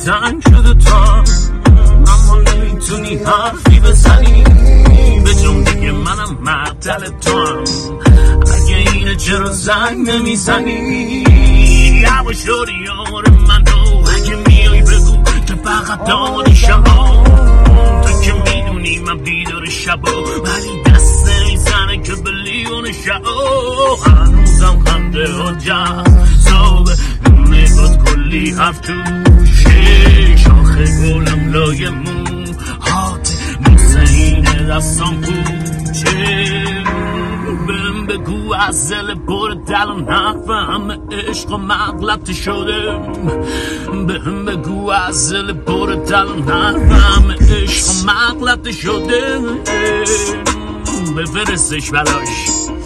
تنگ شده تا اما نمیتونی حرفی بزنی به جون دیگه منم معطل تو هم اگه اینه چرا زنگ نمیزنی هوا شدی یار من رو اگه میای بگو که فقط داری شما تو که میدونی من بیدار شبا ولی دست نمیزنه که به لیون شبا هنوزم خنده ها جذابه نگات کلی حرف توشه شاخه گلم لای موهات بوسه اینه دستان کوچه بهم بگو از دل پر دلم نفهم عشق و مغلط شده بهم بگو از دل پر دلم نفهم عشق و مغلط شده بفرستش بلاش